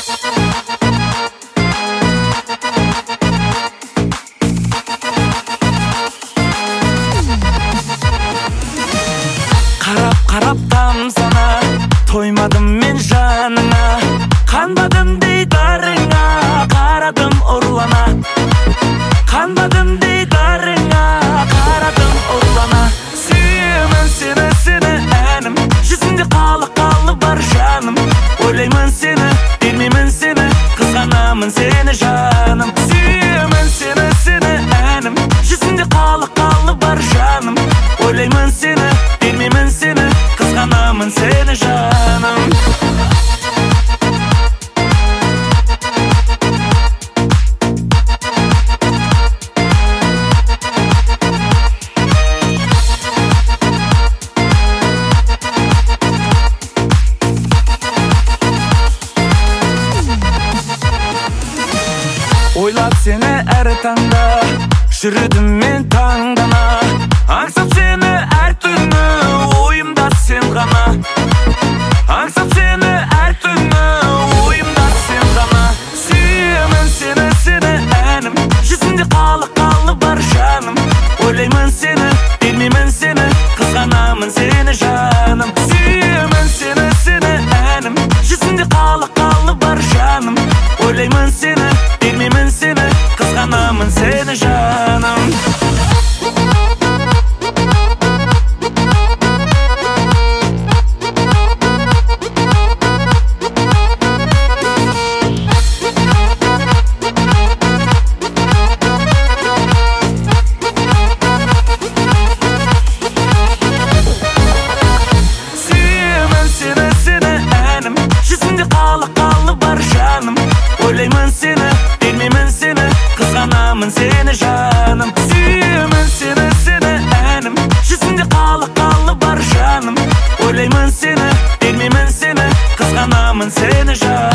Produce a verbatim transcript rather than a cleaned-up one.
Қарап тамсана, тоймадым мен жаныңа, қанбадым дейдарыңа, қарадым ұрлана. Қанбадым дейдарыңа, қарадым ұрлана. Сүйемін сені, сені әнім, жүзінде қалы-қалы бар жаным. Ойлаймын сені, бермеймін сені, қызғанамын сені жаным. Сүйемін сені, сені әнім, жүзінде қалы-қалы бар жаным. Ойлаймын сені, бермеймін сені, қызғанамын сені жаным. Ойлап сені әр таңда, жүрдім мен таңдана. Аңсап сені әр түні, ойымда сен ғана. Аңсап сені әр түні, ойымда сен ғана. Сүйемін сені, сені әнім, жүзінде қалы-қалы бар жаным. Ойлаймын сені, бермеймін сені, қызғанамын сені жаным. Сүйемін сені, сені әнім, жүзінде қалы-қалы бар жаным. Ойлаймын сені, бермеймін сені, қызғанамын сені жаным. Қалы-қалы бар жаным. Ойлаймын сені, бермеймін сені, қызғанамын сені жаным. Сүйемін сені, сені әнім, жүзінде қалы-қалы бар жаным. Ойлаймын сені, бермеймін сені, қызғанамын сені жаным.